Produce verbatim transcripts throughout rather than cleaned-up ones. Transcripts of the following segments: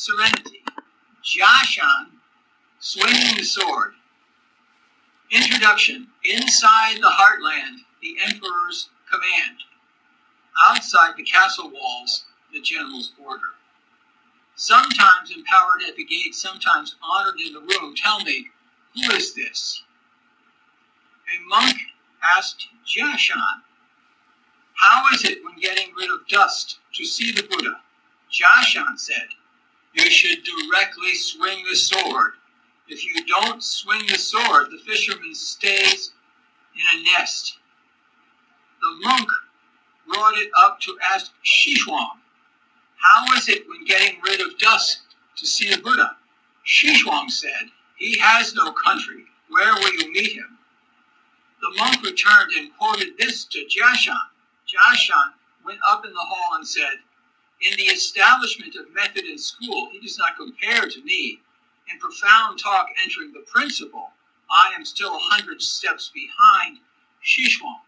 serenity. Jiashan, swinging the sword. Introduction. Inside the heartland, the emperor's command. Outside the castle walls, the general's order. Sometimes empowered at the gate, sometimes honored in the room. Tell me, who is this? A monk asked Jiashan, how is it when getting rid of dust to see the Buddha? Jiashan said, you should directly swing the sword. If you don't swing the sword, the fisherman stays in a nest. The monk brought it up to ask Xishuang, how is it when getting rid of dust to see the Buddha? Xishuang said, he has no country. Where will you meet him? The monk returned and quoted this to Jiashan. Jiashan went up in the hall and said, in the establishment of method in school, he does not compare to me. In profound talk entering the principle, I am still a hundred steps behind Xishuang.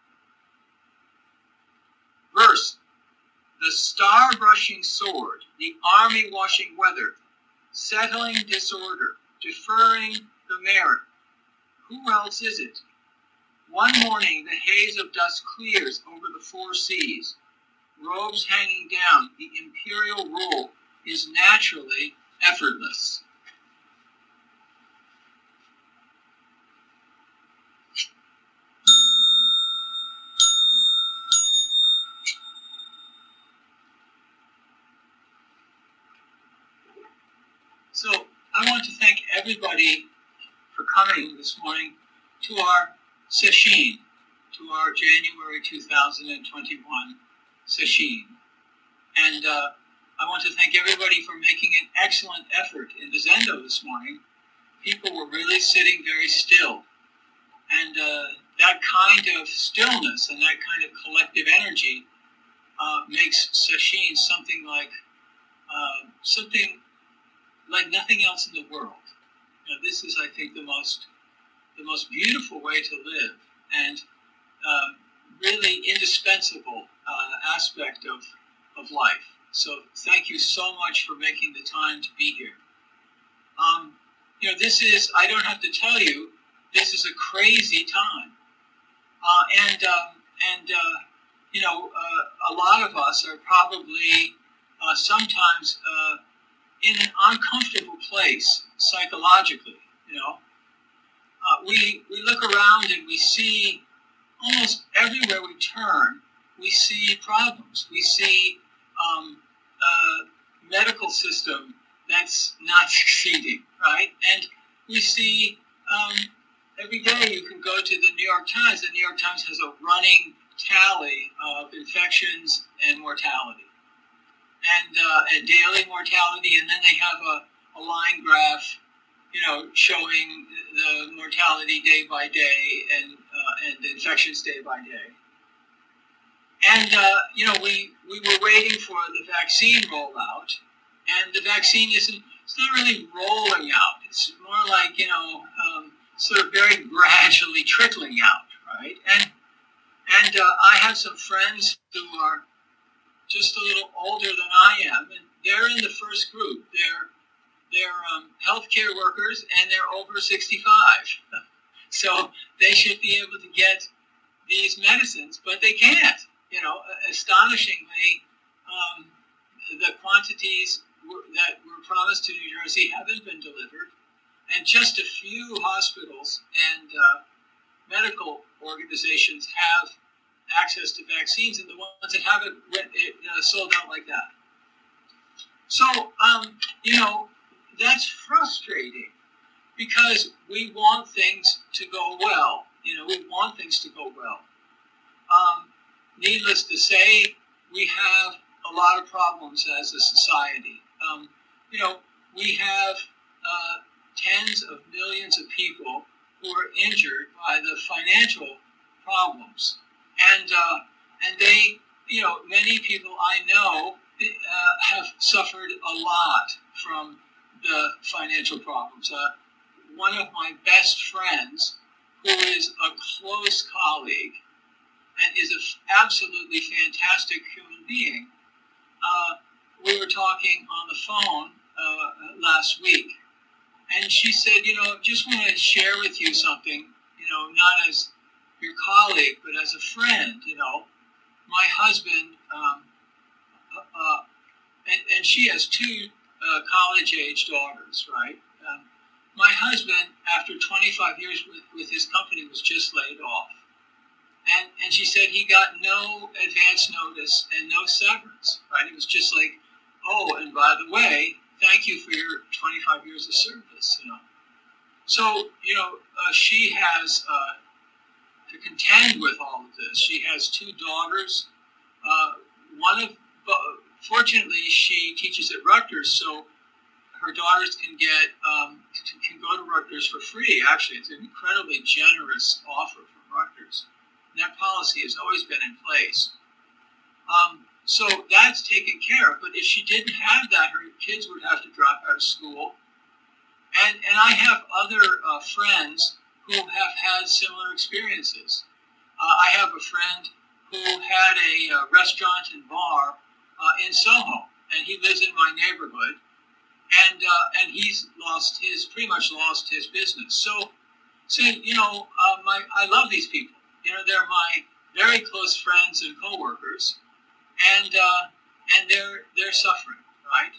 Verse, the star-brushing sword, the army washing weather, settling disorder, deferring the merit. Who else is it? One morning the haze of dust clears over the four seas. Robes hanging down, the imperial rule is naturally effortless. So I want to thank everybody for coming this morning to our session, to our January two thousand twenty-one session. And uh, I want to thank everybody for making an excellent effort in the Zendo this morning. People were really sitting very still. And uh, that kind of stillness and that kind of collective energy uh, makes session something like uh, something like nothing else in the world. You know, this is, I think, the most the most beautiful way to live and uh, really indispensable uh, aspect of, of life. So thank you so much for making the time to be here. Um, you know, this is, I don't have to tell you, this is a crazy time. Uh, and, um, and uh, you know, uh, a lot of us are probably uh, sometimes uh, in an uncomfortable place psychologically, you know. Uh, we, we look around and we see almost everywhere we turn, we see problems. We see um, a medical system that's not succeeding, right? And we see um, every day you can go to the New York Times. The New York Times has a running tally of infections and mortality. And, uh, and daily mortality, and then they have a, a line graph, you know, showing the mortality day by day and uh, and the infections day by day. And, uh, you know, we, we were waiting for the vaccine rollout, and the vaccine isn't, it's not really rolling out. It's more like, you know, um, sort of very gradually trickling out, right? And, and uh, I have some friends who are just a little older than I am, and they're in the first group. They're they're um, healthcare workers, and they're over sixty-five. So they should be able to get these medicines, but they can't. You know, astonishingly, um, the quantities were, that were promised to New Jersey haven't been delivered, and just a few hospitals and uh, medical organizations have access to vaccines, and the ones that haven't went, uh, sold out like that. So, um, you know, that's frustrating because we want things to go well. You know, we want things to go well. Um, needless to say, we have a lot of problems as a society. Um, you know, we have uh, tens of millions of people who are injured by the financial problems. And uh, and they, you know, many people I know uh, have suffered a lot from the financial problems. Uh, one of my best friends, who is a close colleague and is an absolutely fantastic human being, uh, we were talking on the phone, uh, last week, and she said, you know, just want to share with you something, you know, not as your colleague, but as a friend, you know. My husband, um, uh, and, and she has two uh, college-age daughters, right? Um, my husband, after twenty-five years with, with his company, was just laid off. And, and she said he got no advance notice and no severance, right? It was just like, oh, and by the way, thank you for your twenty-five years of service, you know. So, you know, uh, she has uh, to contend with all of this. She has two daughters. Uh, one of, fortunately, she teaches at Rutgers, so her daughters can get um, can go to Rutgers for free. Actually, it's an incredibly generous offer from Rutgers. And that policy has always been in place. Um, so that's taken care of. But if she didn't have that, her kids would have to drop out of school. And and I have other uh, friends who have had similar experiences. Uh, I have a friend who had a uh, restaurant and bar uh, in Soho, and he lives in my neighborhood. And uh, and he's lost his pretty much lost his business. So, so you know, uh, my I love these people. You know, they're my very close friends and coworkers, and uh, and they're they're suffering, right?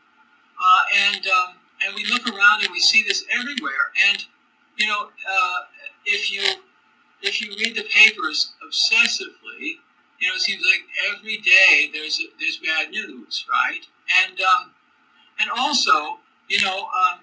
Uh, and um, and we look around and we see this everywhere. And you know, uh, if you if you read the papers obsessively, you know, it seems like every day there's a, there's bad news, right? And um, and also, you know, um,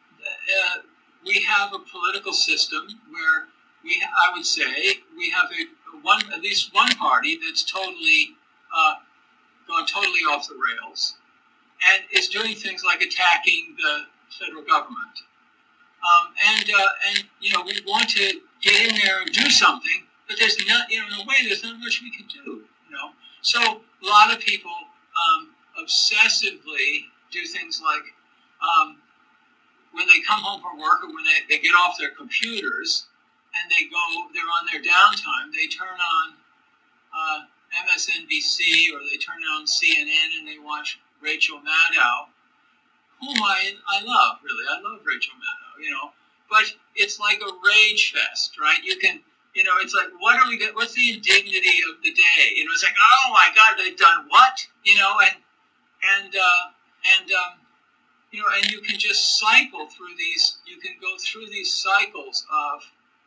uh, we have a political system where we, I would say, we have a one at least one party that's totally uh, gone totally off the rails, and is doing things like attacking the federal government. Um, and uh, and you know, we want to get in there and do something, but there's not, you know, in a way, there's not much we can do. You know, so a lot of people um, obsessively do things like um, when they come home from work or when they, they get off their computers and they go, they're on their downtime, they turn on uh, M S N B C or they turn on C N N and they watch Rachel Maddow, whom I, I love, really. I love Rachel Maddow, you know. But it's like a rage fest, right? You can, you know, it's like, what are we, what's the indignity of the day? You know, it's like, oh my God, they've done what? You know, and, and, uh, and, um, you know, and you can just cycle through these, you can go through these cycles of,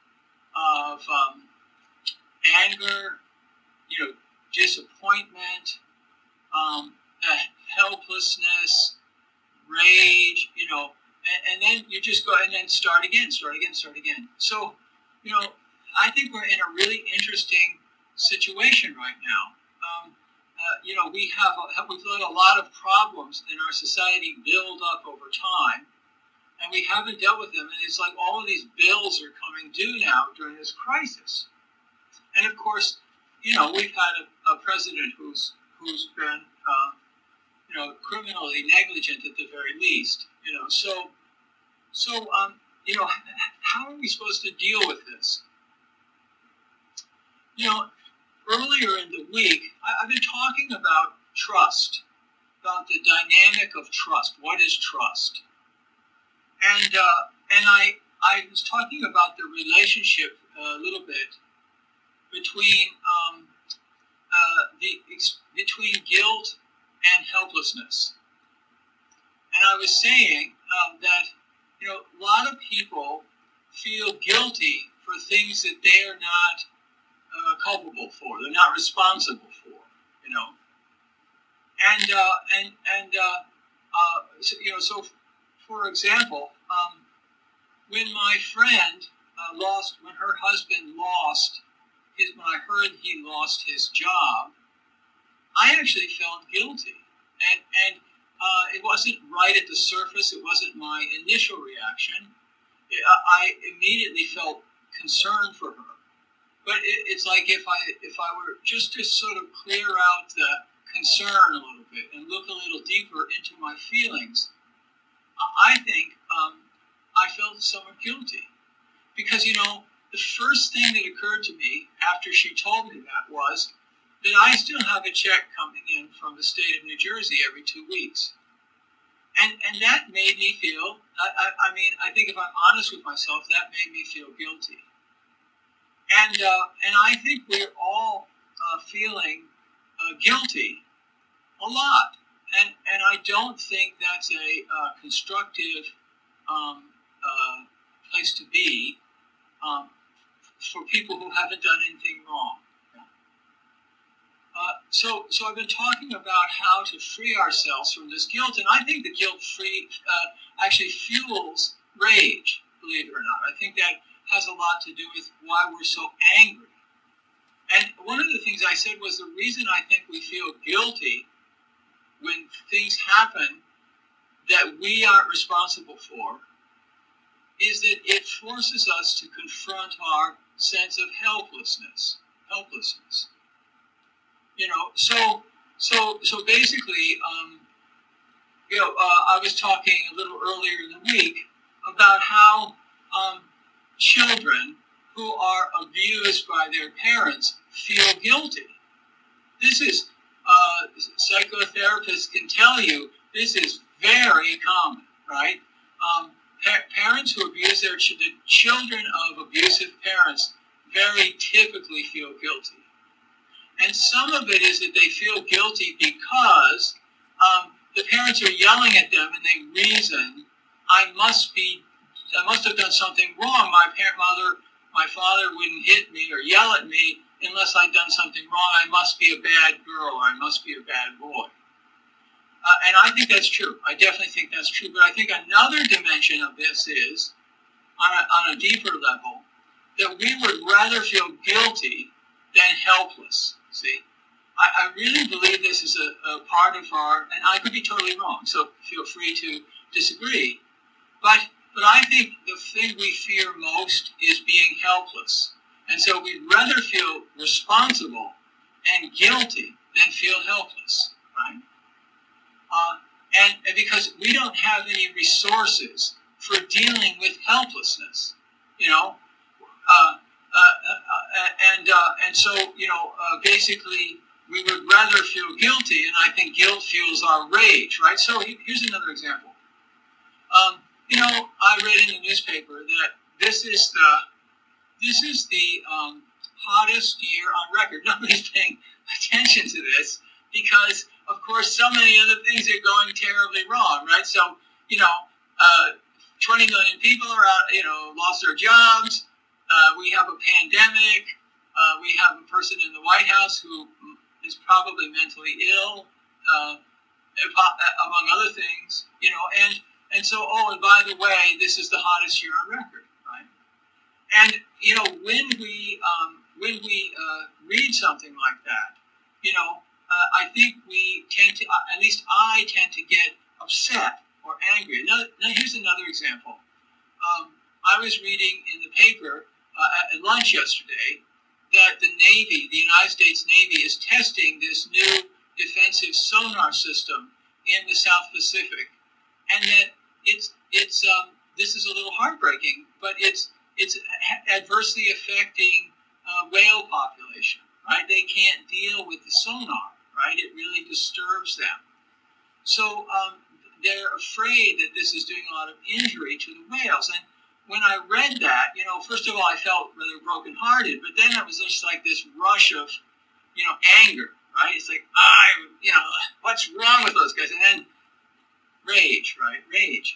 of um, anger, you know, disappointment, um, uh, helplessness, rage, you know, and, and then you just go and then start again, start again, start again. So, you know, I think we're in a really interesting situation right now. Um, uh, you know, we have a, we've let a lot of problems in our society build up over time, and we haven't dealt with them. And it's like all of these bills are coming due now during this crisis. And of course, you know, we've had a, a president who's who's been, uh, you know, criminally negligent at the very least. You know, so so um, you know, how are we supposed to deal with this? You know, earlier in the week, I, I've been talking about trust, about the dynamic of trust. What is trust? And uh, and I I was talking about the relationship a little bit between um, uh, the between guilt and helplessness. And I was saying um, that, you know, a lot of people feel guilty for things that they are not uh, culpable for, they're not responsible for, you know. And uh, and and uh, uh, so, you know, so for example, um, when my friend uh, lost, when her husband lost his, when I heard he lost his job, I actually felt guilty, and and uh, it wasn't right at the surface. It wasn't my initial reaction. It, I immediately felt concern for her, but it, it's like if I if I were just to sort of clear out the concern a little bit and look a little deeper into my feelings, I think um, I felt somewhat guilty, because, you know, the first thing that occurred to me after she told me that was that I still have a check coming in from the state of New Jersey every two weeks. And and that made me feel, I, I, I mean, I think if I'm honest with myself, that made me feel guilty. And, uh, and I think we're all uh, feeling uh, guilty a lot. And, and I don't think that's a uh, constructive um, uh, place to be um, for people who haven't done anything wrong. Uh, so, so I've been talking about how to free ourselves from this guilt, and I think the guilt free uh, actually fuels rage. Believe it or not, I think that has a lot to do with why we're so angry. And one of the things I said was the reason I think we feel guilty when things happen that we aren't responsible for is that it forces us to confront our sense of helplessness. Helplessness. You know, so so so basically, um, you know, uh, I was talking a little earlier in the week about how um, children who are abused by their parents feel guilty. This is uh, psychotherapists can tell you this is very common, right? Um, pa- parents who abuse their ch- the children of abusive parents very typically feel guilty. And some of it is that they feel guilty because um, the parents are yelling at them and they reason, I must be, I must have done something wrong. My parent, mother, my father wouldn't hit me or yell at me unless I'd done something wrong. I must be a bad girl or I must be a bad boy. Uh, and I think that's true. I definitely think that's true. But I think another dimension of this is, on a, on a deeper level, that we would rather feel guilty than helpless. See, I, I really believe this is a, a part of our, and I could be totally wrong, so feel free to disagree. But but I think the thing we fear most is being helpless. And so we'd rather feel responsible and guilty than feel helpless, right? Uh, and, and because we don't have any resources for dealing with helplessness, you know, uh, Uh, uh, and uh, and so, you know, uh, basically, we would rather feel guilty, and I think guilt fuels our rage, right? So here's another example. Um, you know, I read in the newspaper that this is the this is the um, hottest year on record. Nobody's paying attention to this because, of course, so many other things are going terribly wrong, right? So, you know, uh, twenty million people are out, you know, lost their jobs. Uh, we have a pandemic. Uh, we have a person in the White House who is probably mentally ill, uh, among other things. You know, and and so oh, and by the way, this is the hottest year on record, right? And you know, when we um, when we uh, read something like that, you know, uh, I think we tend to, uh, at least I tend to get upset or angry. Now, now here's another example. Um, I was reading in the paper. Uh, at lunch yesterday, that the Navy, the United States Navy, is testing this new defensive sonar system in the South Pacific, and that it's it's um, this is a little heartbreaking, but it's it's adversely affecting uh, whale population. Right? They can't deal with the sonar. Right? It really disturbs them. So um, they're afraid that this is doing a lot of injury to the whales. And when I read that, you know, first of all, I felt rather brokenhearted, but then it was just like this rush of, you know, anger, right? It's like, ah, you know, what's wrong with those guys? And then rage, right? Rage.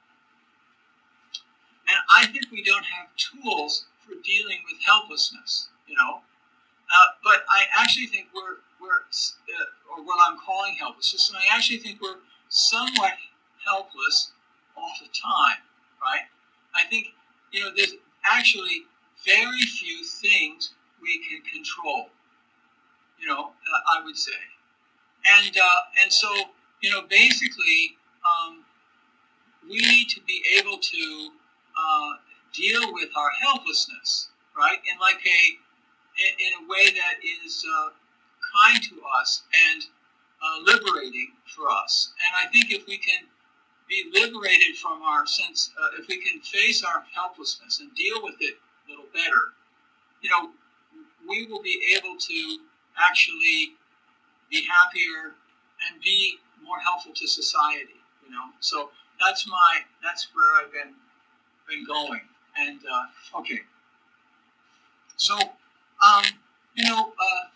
And I think we don't have tools for dealing with helplessness, you know. Uh, but I actually think we're, we're uh, or what I'm calling helplessness, and I actually think we're somewhat helpless all the time, right? I think, you know, there's actually very few things we can control, you know, uh, I would say. And uh, and so, you know, basically, um, we need to be able to uh, deal with our helplessness, right? In like a, in a way that is uh, kind to us and uh, liberating for us. And I think if we can be liberated from our sense, uh, if we can face our helplessness and deal with it a little better, you know, we will be able to actually be happier and be more helpful to society, you know. So that's my that's where I've been been going. And uh, okay, so um, you know, uh,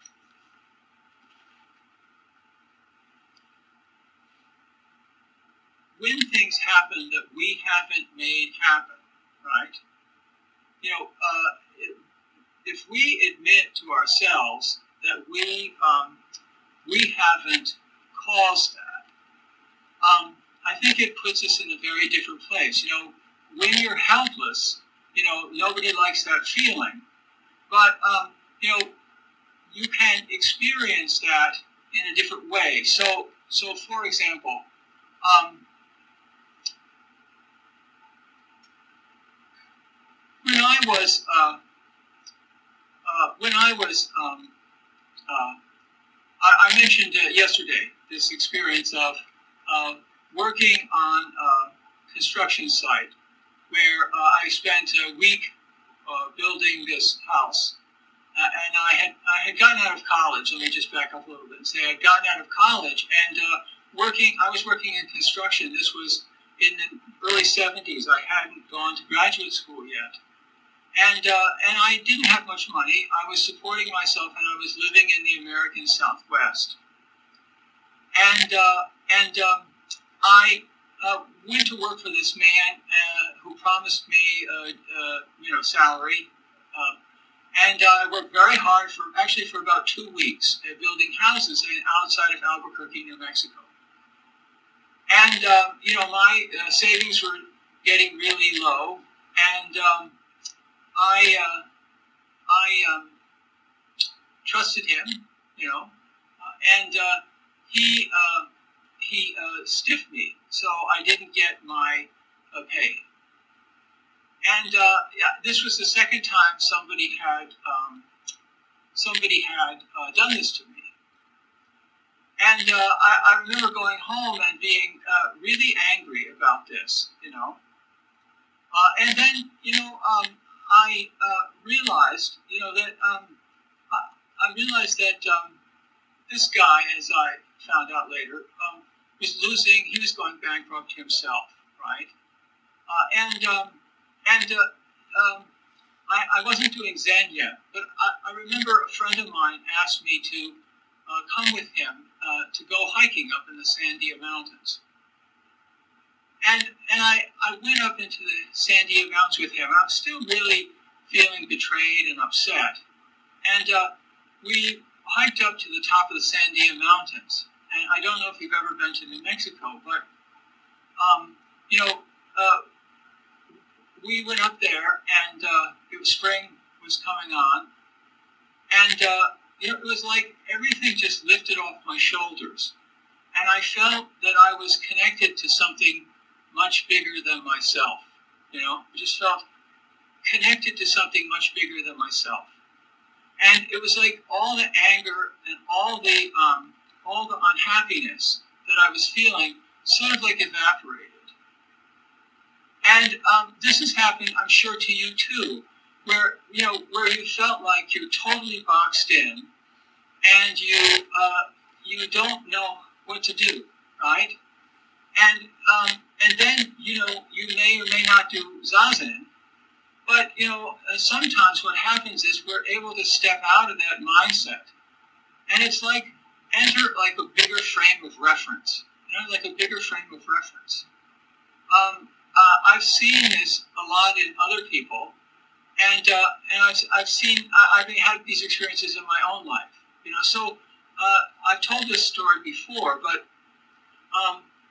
when things happen that we haven't made happen, right? You know, uh, if we admit to ourselves that we um, we haven't caused that, um, I think it puts us in a very different place. You know, when you're helpless, you know, nobody likes that feeling, but um, you know, you can experience that in a different way. So, so for example, um, when I was uh, uh, when I was um, uh, I, I mentioned uh, yesterday this experience of uh, working on a construction site where uh, I spent a week uh, building this house. Uh, and I had I had gotten out of college. Let me just back up a little bit and say I had gotten out of college and uh, working. I was working in construction. This was in the early seventies. I hadn't gone to graduate school yet, and uh, and I didn't have much money. I was supporting myself, and I was living in the American Southwest. And uh, and um, I uh, went to work for this man uh, who promised me uh, uh, you know salary. Uh, And uh, I worked very hard for actually for about two weeks at building houses outside of Albuquerque, New Mexico. And uh, you know, my uh, savings were getting really low, and um, I uh, I um, trusted him, you know, uh, and uh, he uh, he uh, stiffed me, so I didn't get my uh, pay. And uh, yeah, this was the second time somebody had um, somebody had uh, done this to me. And uh, I, I remember going home and being uh, really angry about this, you know. Uh, and then, you know, um, I uh, realized, you know, that um, I, I realized that um, this guy, as I found out later, um, was losing. He was going bankrupt himself, right? Uh, and um, And uh, um, I, I wasn't doing Zen yet, but I, I remember a friend of mine asked me to uh, come with him uh, to go hiking up in the Sandia Mountains. And and I, I went up into the Sandia Mountains with him. I was still really feeling betrayed and upset. And uh, we hiked up to the top of the Sandia Mountains. And I don't know if you've ever been to New Mexico, but, um, you know, uh, we went up there, and uh, it was spring was coming on, and uh, you know, it was like everything just lifted off my shoulders, and I felt that I was connected to something much bigger than myself. You know, I just felt connected to something much bigger than myself, and it was like all the anger and all the um, all the unhappiness that I was feeling sort of like evaporated. And um, this has happened, I'm sure, to you too, where you know where you felt like you're totally boxed in, and you uh, you don't know what to do, right? And um, and then you know you may or may not do zazen, but you know uh, sometimes what happens is we're able to step out of that mindset, and it's like enter like a bigger frame of reference, you know, like a bigger frame of reference. Um, Uh, I've seen this a lot in other people, and uh, and I've, I've seen I, I've had these experiences in my own life, you know. So uh, I've told this story before, but um,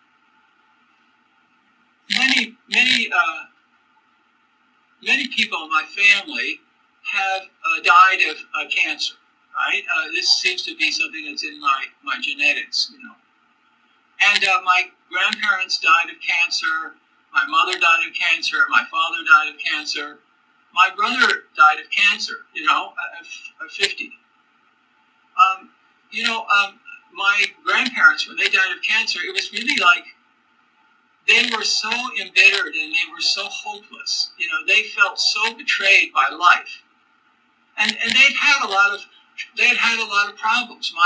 many many uh, many people in my family have uh, died of uh, cancer. Right? Uh, this seems to be something that's in my my genetics, you know. And uh, my grandparents died of cancer. My mother died of cancer. My father died of cancer. My brother died of cancer, you know, at fifty. Um, you know, um, my grandparents, when they died of cancer, it was really like they were so embittered and they were so hopeless. You know, they felt so betrayed by life. And and they'd had a lot of, they had had a lot of problems. My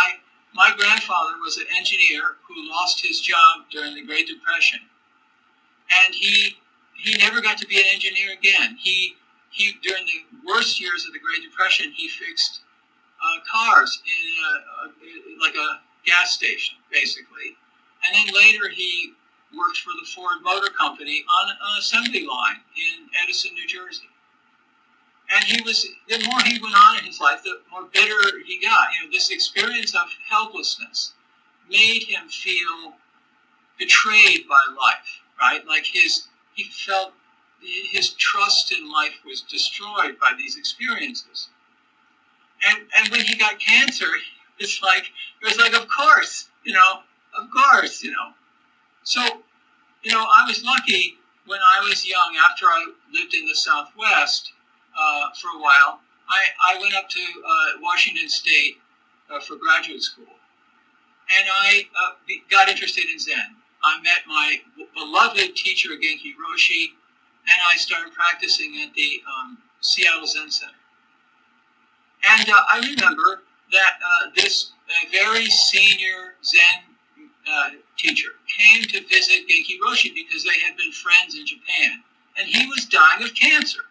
my grandfather was an engineer who lost his job during the Great Depression, and he he never got to be an engineer again. He he during the worst years of the Great Depression, he fixed uh, cars in a, a, like a gas station, basically, and then later he worked for the Ford Motor Company on an assembly line in Edison, New Jersey. And he was, the more he went on in his life, the more bitter he got. You know, this experience of helplessness made him feel betrayed by life, right? Like his, he felt his trust in life was destroyed by these experiences. And and when he got cancer, it's like, it was like, of course, you know, of course, you know. So, you know, I was lucky when I was young, after I lived in the Southwest uh, for a while, I, I went up to uh, Washington State uh, for graduate school. And I uh, be, got interested in Zen. I met my beloved teacher, Genki Roshi, and I started practicing at the um, Seattle Zen Center. And uh, I remember that uh, this uh, very senior Zen uh, teacher came to visit Genki Roshi because they had been friends in Japan, and he was dying of cancer.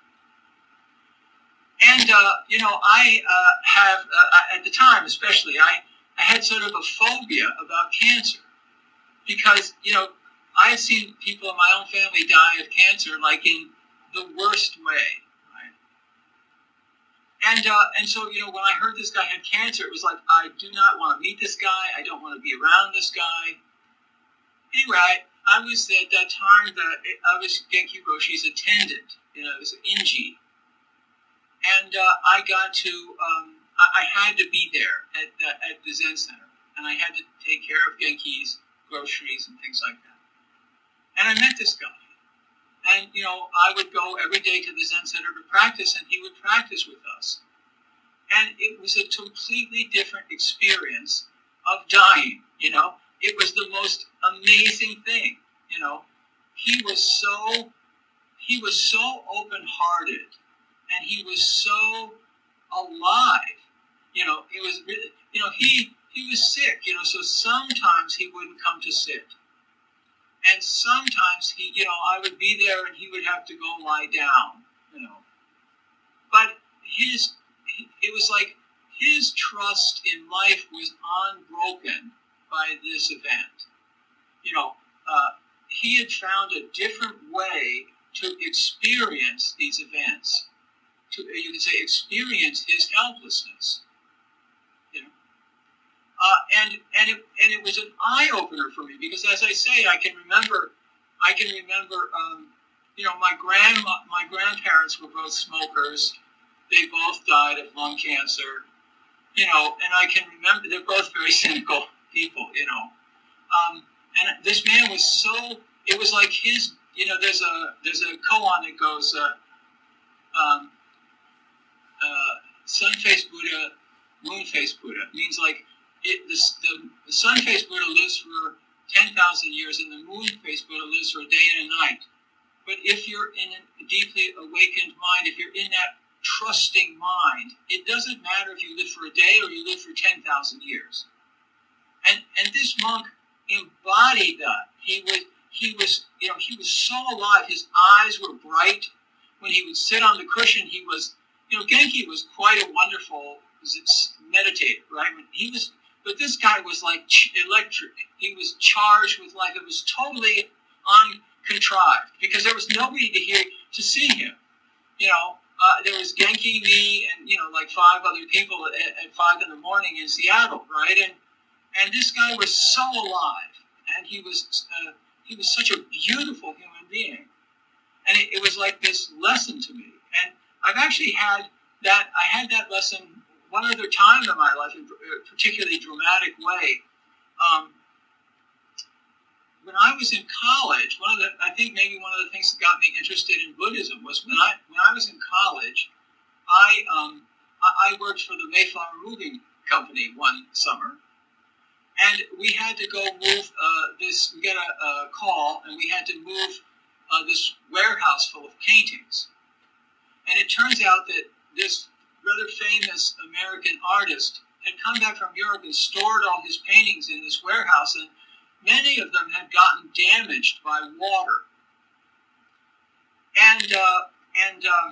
And, uh, you know, I uh, have, uh, at the time especially, I, I had sort of a phobia about cancer because, you know, I had seen people in my own family die of cancer, like in the worst way. And uh, and so, you know, when I heard this guy had cancer, it was like, I do not want to meet this guy. I don't want to be around this guy. Anyway, I was at that time that I was Genki Roshi's attendant. You know, it was Inji. And uh, I got to, um, I, I had to be there at, uh, at the Zen Center. And I had to take care of Genki's groceries and things like that. And I met this guy. And, you know, I would go every day to the Zen Center to practice, and he would practice with us. And it was a completely different experience of dying, you know. It was the most amazing thing, you know. He was so, he was so open-hearted, and he was so alive, you know. It was, you know, he, he was sick, you know, so sometimes he wouldn't come to sit. And sometimes he, you know, I would be there and he would have to go lie down, you know. But his, it was like his trust in life was unbroken by this event. You know, uh, he had found a different way to experience these events. To, you could say, experience his helplessness. You know. Uh, and and it and it was an eye opener for me because, as I say, I can remember, I can remember, um, you know, my grandma, my grandparents were both smokers. They both died of lung cancer, you know, and I can remember they're both very cynical people, you know. Um, and this man was so, it was like his, you know, there's a there's a koan that goes, uh, um, uh, sun-faced Buddha, moon-faced Buddha. It means like. It, the, the, the sun-faced Buddha lives for ten thousand years, and the moon-faced Buddha lives for a day and a night. But if you're in a deeply awakened mind, if you're in that trusting mind, it doesn't matter if you live for a day or you live for ten thousand years. And and this monk embodied that. He was, he was, you know, he was so alive. His eyes were bright. When he would sit on the cushion, he was, you know, Genki was quite a wonderful meditator, right? When he was. But this guy was like electric. He was charged with life. It was totally uncontrived because there was nobody to hear to see him. You know, uh, there was Genki, me, and you know, like five other people at, at five in the morning in Seattle, right? And and this guy was so alive, and he was uh, he was such a beautiful human being, and it, it was like this lesson to me. And I've actually had that. I had that lesson. One other time in my life, in a particularly dramatic way, um, when I was in college, one of the, I think maybe one of the things that got me interested in Buddhism was when I when I was in college, I um, I worked for the Mayflower Moving Company one summer, and we had to go move uh, this. We got a, a call, and we had to move uh, this warehouse full of paintings, and it turns out that this rather famous American artist had come back from Europe and stored all his paintings in this warehouse, and many of them had gotten damaged by water. And uh, and um,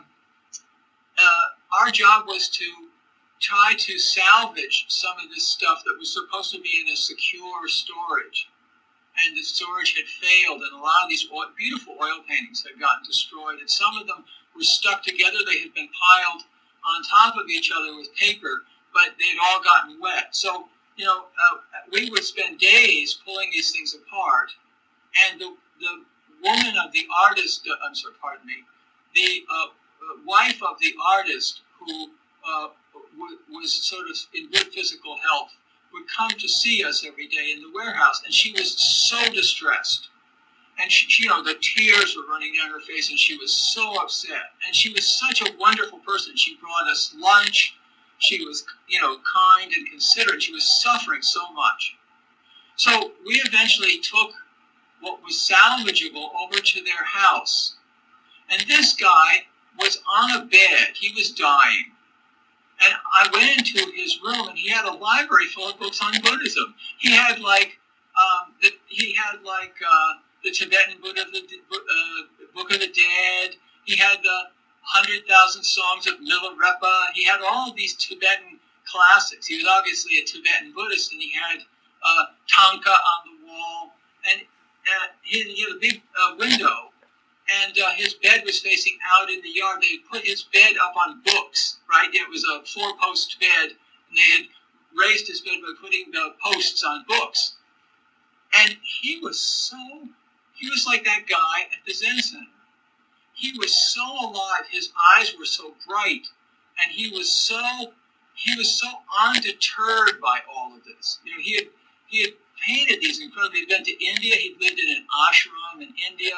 uh, our job was to try to salvage some of this stuff that was supposed to be in a secure storage. And the storage had failed, and a lot of these oil, beautiful oil paintings had gotten destroyed, and some of them were stuck together. They had been piled on top of each other with paper, but they'd all gotten wet. So, you know, uh, we would spend days pulling these things apart, and the, the woman of the artist, uh, I'm sorry, pardon me, the uh, wife of the artist who uh, w- was sort of in good physical health would come to see us every day in the warehouse, and she was so distressed. And she, she, you know, the tears were running down her face, and she was so upset. And she was such a wonderful person. She brought us lunch. She was, you know, kind and considerate. She was suffering so much. So we eventually took what was salvageable over to their house. And this guy was on a bed. He was dying. And I went into his room, and he had a library full of books on Buddhism. He had like, um, the, he had like uh, the Tibetan Buddha, the uh, Book of the Dead. He had the Hundred Thousand Songs of Milarepa. He had all of these Tibetan classics. He was obviously a Tibetan Buddhist, and he had uh, Tanka on the wall, and uh, he, he had a big uh, window. And uh, his bed was facing out in the yard. They had put his bed up on books, right? It was a four-post bed, and they had raised his bed by putting the posts on books. And he was so, he was like that guy at the Zen Center. He was so alive. His eyes were so bright, and he was so, he was so undeterred by all of this. You know, he had he had painted these incredible. He'd been to India. He'd lived in an ashram in India.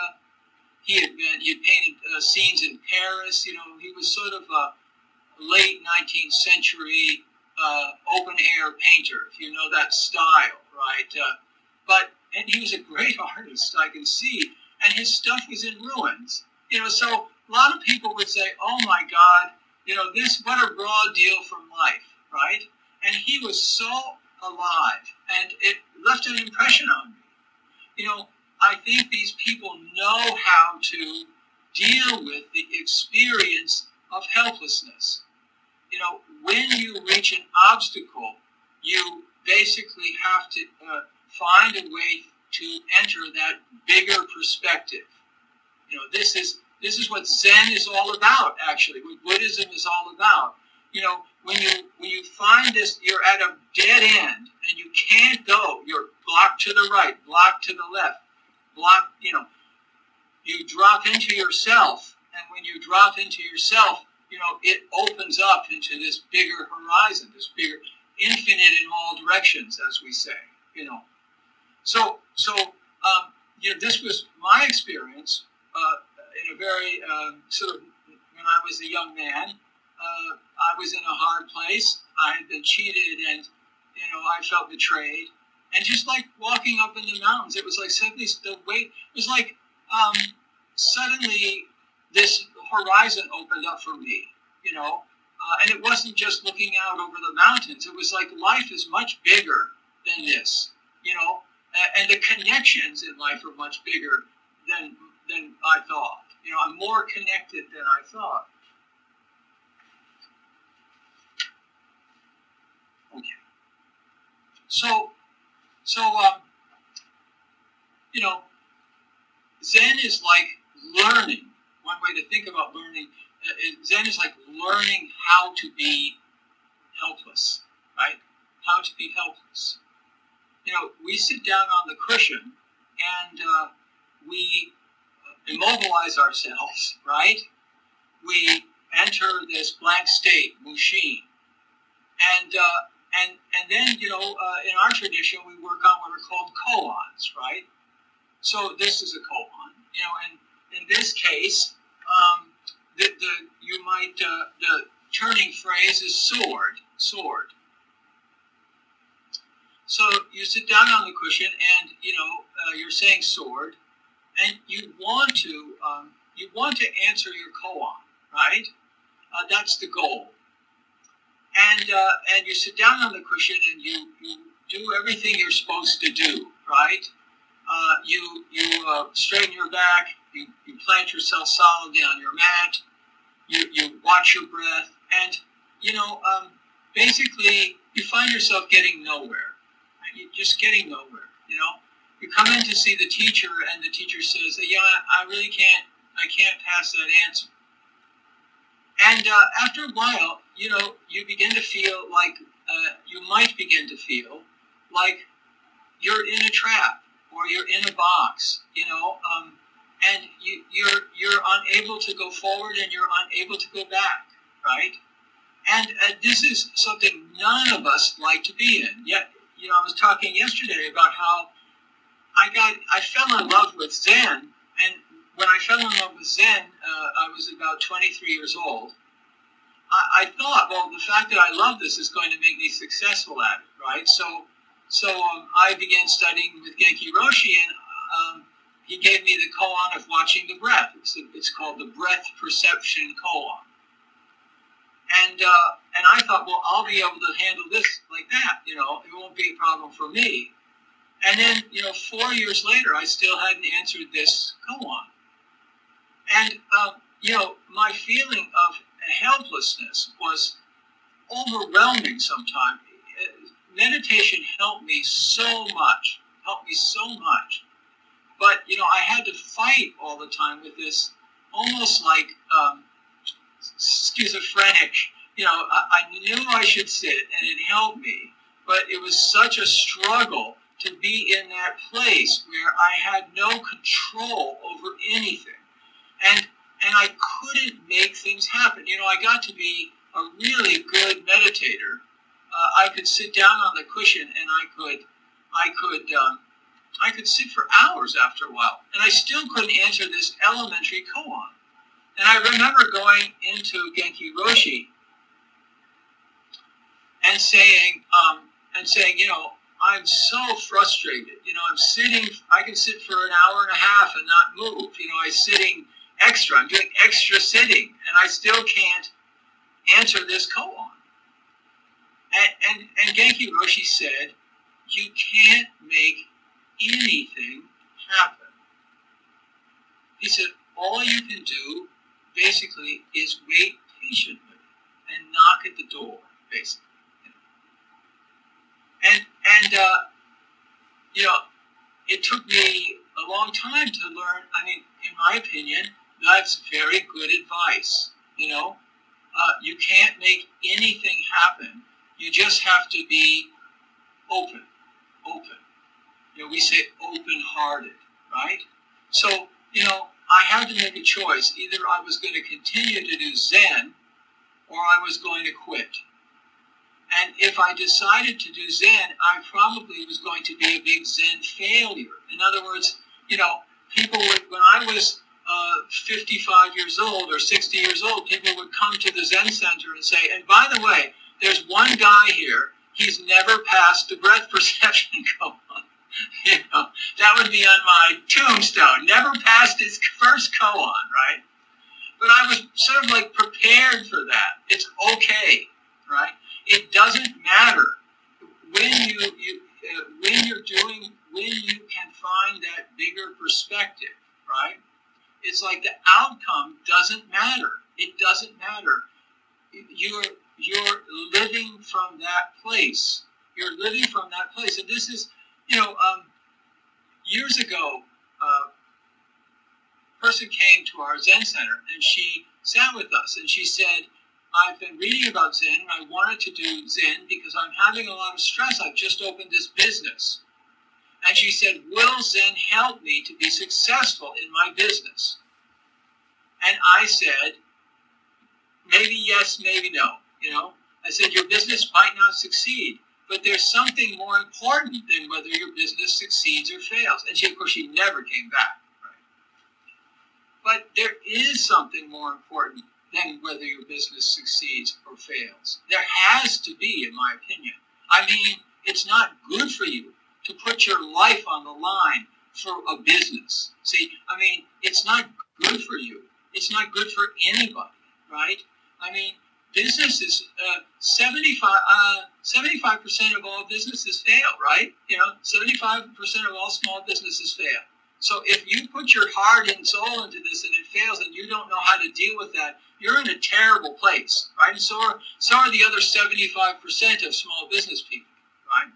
He had been, he had painted uh, scenes in Paris. You know, he was sort of a late nineteenth century uh, open-air painter, if you know that style, right? Uh, but, and he was a great artist, I can see, and his stuff was in ruins. You know, so a lot of people would say, oh my God, you know, this, what a raw deal from life, right? And he was so alive, and it left an impression on me. You know, I think these people know how to deal with the experience of helplessness. You know, when you reach an obstacle, you basically have to uh, find a way to enter that bigger perspective. You know, this is this is what Zen is all about, actually, what Buddhism is all about. You know, when you when you find this, you're at a dead end, and you can't go. You're blocked to the right, blocked to the left. Block, you know, you drop into yourself, and when you drop into yourself, you know, it opens up into this bigger horizon, this bigger, infinite in all directions, as we say, you know. So, so, um, you know, this was my experience uh, in a very uh, sort of, when I was a young man, uh, I was in a hard place. I had been cheated, and, you know, I felt betrayed. And just like walking up in the mountains, it was like suddenly the weight, it was like um, suddenly this horizon opened up for me, you know. Uh, and it wasn't just looking out over the mountains. It was like life is much bigger than this, you know. Uh, and the connections in life are much bigger than than I thought. You know, I'm more connected than I thought. Okay. So, So, um, you know, Zen is like learning. One way to think about learning, uh, Zen is like learning how to be helpless, right? How to be helpless. You know, we sit down on the cushion and uh, we immobilize ourselves, right? We enter this blank state, mushin, and uh, And and then, you know, uh, in our tradition, we work on what are called koans, right? So this is a koan, you know, and in this case, um, the, the you might, uh, the turning phrase is sword, sword. So you sit down on the cushion and, you know, uh, you're saying sword, and you want to, um, you want to answer your koan, right? Uh, that's the goal. and uh, and you sit down on the cushion and you, you do everything you're supposed to do, right? Uh, you you uh, straighten your back, you, you plant yourself solidly on your mat, you, you watch your breath, and, you know, um, basically you find yourself getting nowhere. Right? You're just getting nowhere, you know? You come in to see the teacher, and the teacher says, yeah, I really can't, I can't pass that answer. And uh, after a while, you know, you begin to feel like, uh, you might begin to feel like you're in a trap, or you're in a box, you know, um, and you, you're you're unable to go forward, and you're unable to go back, right? And uh, this is something none of us like to be in. Yet, you know, I was talking yesterday about how I got I fell in love with Zen, and when I fell in love with Zen, uh, I was about twenty-three years old. I, I thought, well, the fact that I love this is going to make me successful at it, right? So. So um, I began studying with Genki Roshi, and um, he gave me the koan of watching the breath. It's, it's called the breath perception koan. And uh, and I thought, well, I'll be able to handle this like that. You know, it won't be a problem for me. And then, you know, four years later, I still hadn't answered this koan. And, um, you know, my feeling of helplessness was overwhelming sometimes. Meditation helped me so much, helped me so much. But, you know, I had to fight all the time with this almost like um, schizophrenic, you know, I, I knew I should sit and it helped me, but it was such a struggle to be in that place where I had no control over anything. And, and I couldn't make things happen. You know, I got to be a really good meditator. Uh, I could sit down on the cushion and I could, I could, um, I could sit for hours after a while, and I still couldn't answer this elementary koan. And I remember going into Genki Roshi and saying, um, and saying, you know, I'm so frustrated. You know, I'm sitting. I can sit for an hour and a half and not move. You know, I'm sitting extra. I'm doing extra sitting, and I still can't answer this koan. And, and, and Genki Roshi said, you can't make anything happen. He said, all you can do, basically, is wait patiently and knock at the door, basically. And, and uh, you know, it took me a long time to learn. I mean, in my opinion, that's very good advice, you know. Uh, you can't make anything happen. You just have to be open, open. You know, we say open-hearted, right? So, you know, I had to make a choice. Either I was going to continue to do Zen, or I was going to quit. And if I decided to do Zen, I probably was going to be a big Zen failure. In other words, you know, people would, when I was uh, fifty-five years old or sixty years old, people would come to the Zen Center and say, and by the way, there's one guy here, he's never passed the breath perception koan. You know, that would be on my tombstone. Never passed his first koan, right? But I was sort of like prepared for that. It's okay, right? It doesn't matter when you, you uh, when you're doing when you can find that bigger perspective, right? It's like the outcome doesn't matter. It doesn't matter. You're you're living from that place. You're living from that place, and this is, you know, um, years ago, uh, a person came to our Zen Center, and she sat with us, and she said, I've been reading about Zen, and I wanted to do Zen because I'm having a lot of stress. I've just opened this business. And she said, will Zen help me to be successful in my business? And I said, maybe yes, maybe no. You know, I said, your business might not succeed, but there's something more important than whether your business succeeds or fails. And she, of course, she never came back. Right? But there is something more important than whether your business succeeds or fails. There has to be, in my opinion. I mean, it's not good for you to put your life on the line for a business. See, I mean, it's not good for you. It's not good for anybody, right? I mean, businesses, uh, seventy-five, uh, seventy-five percent of all businesses fail, right? You know, seventy-five percent of all small businesses fail. So if you put your heart and soul into this and it fails and you don't know how to deal with that, you're in a terrible place, right? And so are, so are the other seventy-five percent of small business people, right?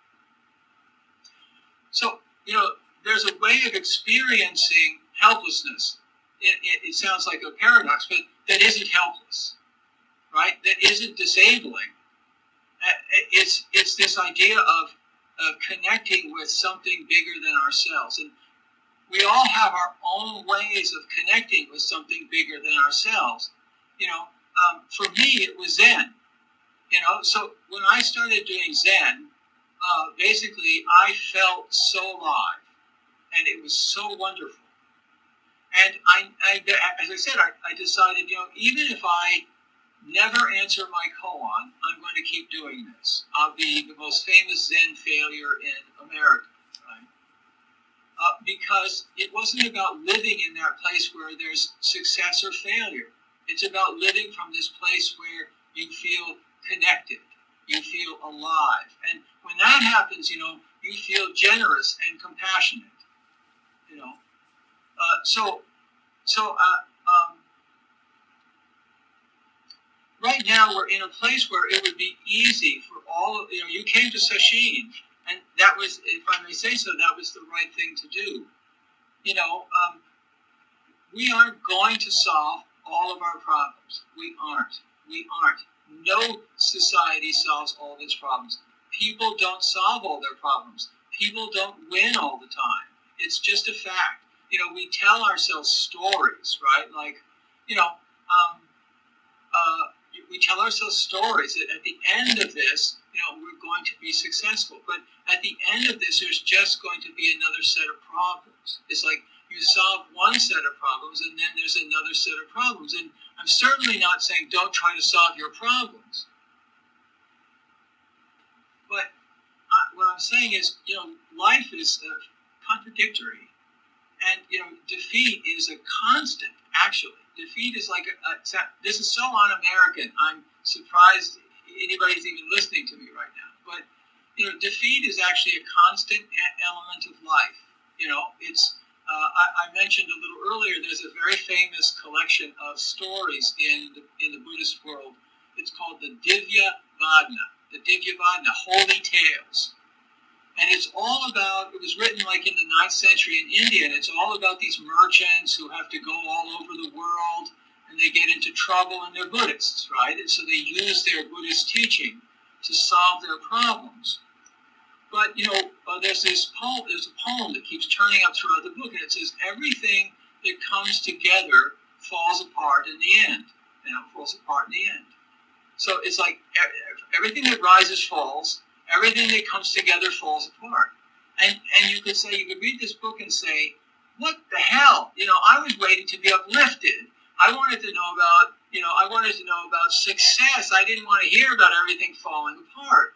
So, you know, there's a way of experiencing helplessness. It, it, it sounds like a paradox, but that isn't helpless, right? That isn't disabling. It's it's this idea of, of connecting with something bigger than ourselves. And we all have our own ways of connecting with something bigger than ourselves. You know, um, for me, it was Zen. You know, so when I started doing Zen, uh, basically I felt so alive, and it was so wonderful. And I, I as I said, I, I decided, you know, even if I never answer my koan, I'm going to keep doing this. I'll be the most famous Zen failure in America, right? Uh, because it wasn't about living in that place where there's success or failure. It's about living from this place where you feel connected, you feel alive. And when that happens, you know, you feel generous and compassionate, you know. Uh, so, so uh, um, right now we're in a place where it would be easy for all of, you know, you came to Sesshin, and that was, if I may say so, that was the right thing to do. You know, um, we aren't going to solve all of our problems. We aren't. We aren't. No society solves all its problems. People don't solve all their problems. People don't win all the time. It's just a fact. You know, we tell ourselves stories, right? Like, you know, um, uh, we tell ourselves stories that at the end of this, you know, we're going to be successful. But at the end of this, there's just going to be another set of problems. It's like you solve one set of problems, and then there's another set of problems. And I'm certainly not saying don't try to solve your problems. But uh, what I'm saying is, you know, life is uh, contradictory. And, you know, defeat is a constant, actually. Defeat is like, a, a, this is so un-American. I'm surprised anybody's even listening to me right now. But, you know, defeat is actually a constant element of life. You know, it's, uh, I, I mentioned a little earlier, there's a very famous collection of stories in the, in the Buddhist world. It's called the Divya Vadna, the Divya Vadna, Holy Tales. And it's all about, it was written like in the ninth century in India, and it's all about these merchants who have to go all over the world, and they get into trouble, and they're Buddhists, right? And so they use their Buddhist teaching to solve their problems. But, you know, uh, there's this poem, there's a poem that keeps turning up throughout the book, and it says, everything that comes together falls apart in the end. You know, falls apart in the end. So it's like everything that rises falls. Everything that comes together falls apart. And and you could say, you could read this book and say, what the hell? You know, I was waiting to be uplifted. I wanted to know about, you know, I wanted to know about success. I didn't want to hear about everything falling apart.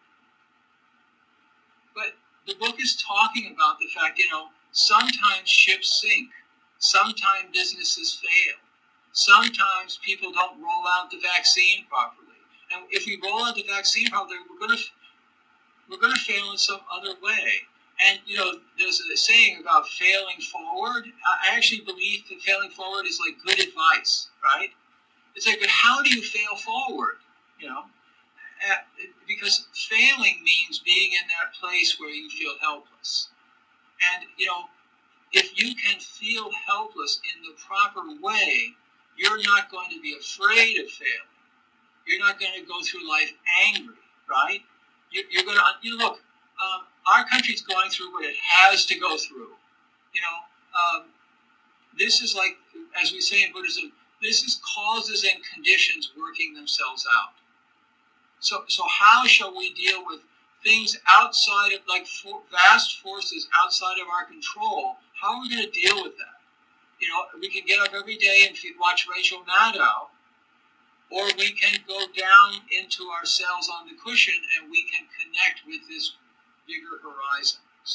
But the book is talking about the fact, you know, sometimes ships sink. Sometimes businesses fail. Sometimes people don't roll out the vaccine properly. And if we roll out the vaccine properly, we're going to we're going to fail in some other way. And, you know, there's a saying about failing forward. I actually believe that failing forward is like good advice, right? It's like, but how do you fail forward, you know? Uh, because failing means being in that place where you feel helpless. And, you know, if you can feel helpless in the proper way, you're not going to be afraid of failing. You're not going to go through life angry, right? You're going to, you know, look, um, our country's going through what it has to go through. You know, um, this is like, as we say in Buddhism, this is causes and conditions working themselves out. So, so how shall we deal with things outside of, like, for, vast forces outside of our control? How are we going to deal with that? You know, we can get up every day and watch Rachel Maddow, or we can go down into ourselves on the cushion and we can connect with this bigger horizon, see?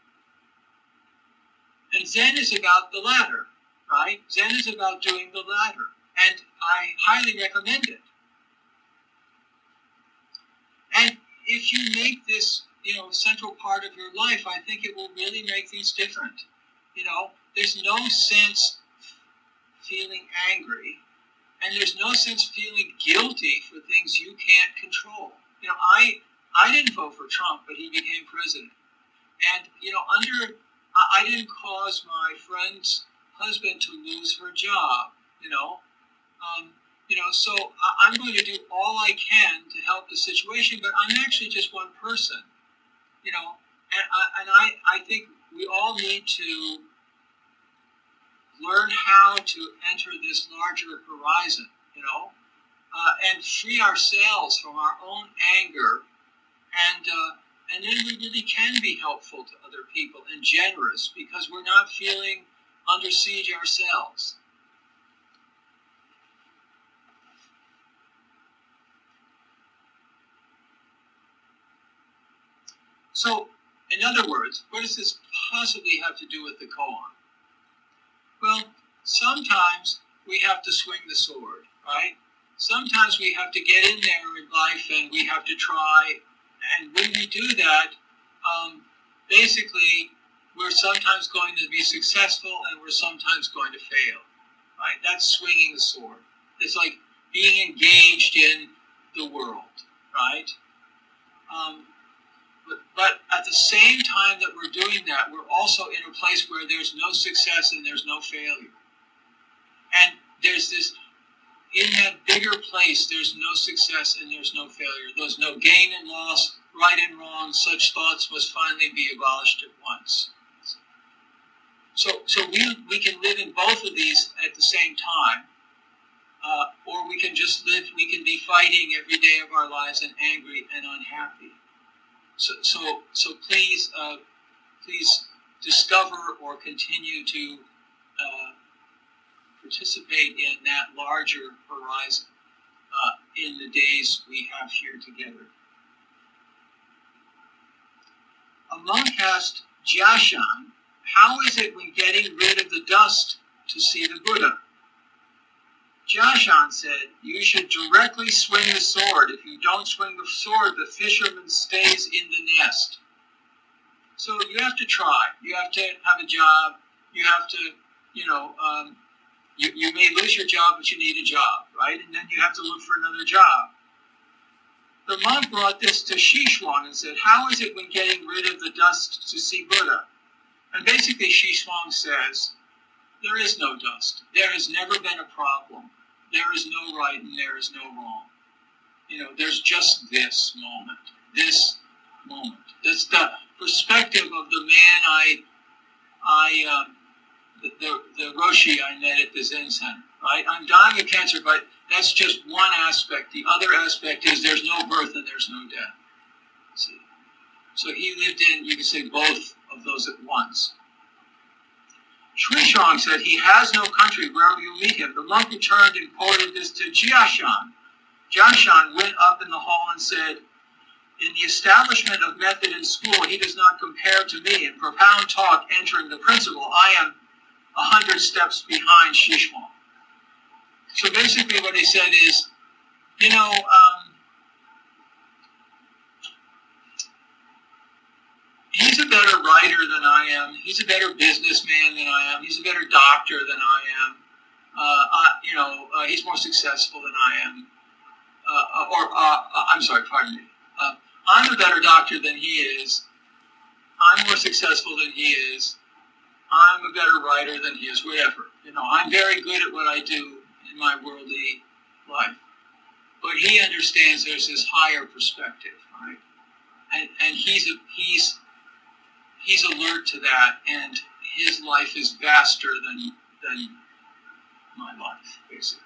And Zen is about the latter, right? Zen is about doing the latter. And I highly recommend it. if you make this, you know, central part of your life, I think it will really make things different. You know, there's no sense feeling angry, and there's no sense feeling guilty for things you can't control. You know, I I didn't vote for Trump, but he became president. And, you know, under, I didn't cause my friend's husband to lose her job, you know. Um, you know, so I'm going to do all I can to help the situation, but I'm actually just one person, you know. And I, and I, I think we all need to learn how to enter this larger horizon, you know, uh, and free ourselves from our own anger, and uh, and then we really can be helpful to other people and generous because we're not feeling under siege ourselves. So, in other words, what does this possibly have to do with the koan? Well, sometimes we have to swing the sword, right? Sometimes we have to get in there in life and we have to try. And when we do that, um, basically, we're sometimes going to be successful and we're sometimes going to fail, right? That's swinging the sword. It's like being engaged in the world, right? Um, but, but at the same time that we're doing that, we're also in a place where there's no success and there's no failure. And there's this, in that bigger place, there's no success and there's no failure. There's no gain and loss, right and wrong. Such thoughts must finally be abolished at once. So, so we we can live in both of these at the same time, uh, or we can just live. We can be fighting every day of our lives and angry and unhappy. So, so, so please, uh, please discover or continue to uh, participate in that larger horizon uh, in the days we have here together. A monk asked Jiashan, how is it when getting rid of the dust to see the Buddha? Jiashan said, you should directly swing the sword. If you don't swing the sword, the fisherman stays in the nest. So you have to try. You have to have a job. You have to, you know, um, You, you may lose your job, but you need a job, right? And then you have to look for another job. The monk brought this to Shishwang and said, how is it when getting rid of the dust to see Buddha? And basically Shishwang says, there is no dust. There has never been a problem. There is no right and there is no wrong. You know, there's just this moment. This moment. That's the perspective of the man I, I, um, The, the, the Roshi I met at the Zen Center, right? I'm dying of cancer, but that's just one aspect. The other aspect is there's no birth and there's no death. See? So he lived in, you could say, both of those at once. Shishwang said, he has no country wherever you meet him. The monk returned and quoted this to Jiashan. Jiashan went up in the hall and said, in the establishment of method in school, he does not compare to me. In profound talk entering the principle, I am a hundred steps behind Shishwang. So basically what he said is, you know, um, he's a better writer than I am. He's a better businessman than I am. He's a better doctor than I am. Uh, I, you know, uh, he's more successful than I am. Uh, or, uh, I'm sorry, pardon me. Uh, I'm a better doctor than he is. I'm more successful than he is. I'm a better writer than he is, whatever. You know, I'm very good at what I do in my worldly life. But he understands there's this higher perspective, right? And and he's a, he's he's alert to that, and his life is vaster than than my life, basically.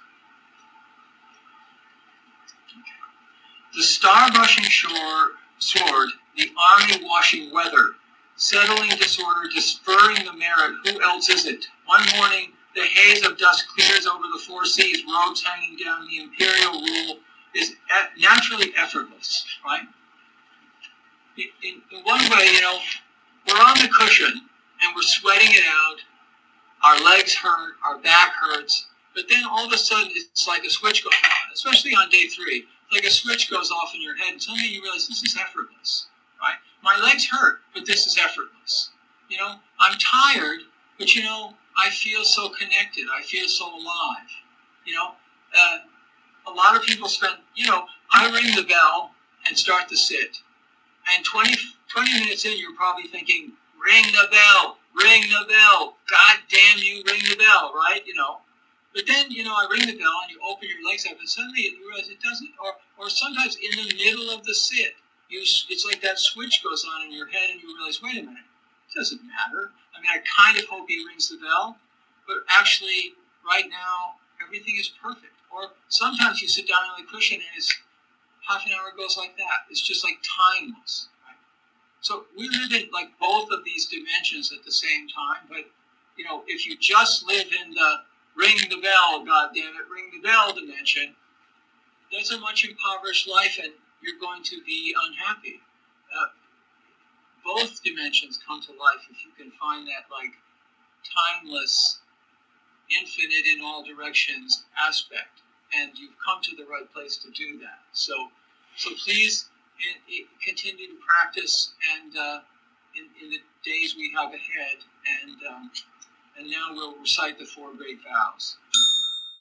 Okay. The star-brushing shore sword, the army washing weather, settling disorder, deferring the merit, who else is it? One morning, the haze of dust clears over the four seas, roads hanging down, the imperial rule is naturally effortless, right? In, in one way, you know, we're on the cushion, and we're sweating it out, our legs hurt, our back hurts, but then all of a sudden, it's like a switch goes on, especially on day three. like a switch goes off in your head, and suddenly you realize this is effortless, right? My legs hurt, but this is effortless. You know, I'm tired, but you know, I feel so connected. I feel so alive. You know, uh, a lot of people spend, you know, I ring the bell and start the sit. And twenty, twenty minutes in, you're probably thinking, ring the bell, ring the bell. God damn you, ring the bell, right? You know. But then, you know, I ring the bell and you open your legs up and suddenly you realize it doesn't, or, or sometimes in the middle of the sit, you, it's like that switch goes on in your head and you realize, wait a minute, it doesn't matter. I mean, I kind of hope he rings the bell, but actually, right now, everything is perfect. Or sometimes you sit down on the cushion and it's half an hour goes like that. It's just like timeless. Right? So we live in like both of these dimensions at the same time, but, you know, if you just live in the ring the bell, goddammit, ring the bell dimension, that's a much impoverished life and you're going to be unhappy. Uh, both dimensions come to life if you can find that like timeless, infinite in all directions aspect, and you've come to the right place to do that. So, so please in, in, continue to practice, and uh, in, in the days we have ahead, and um, and now we'll recite the four great vows.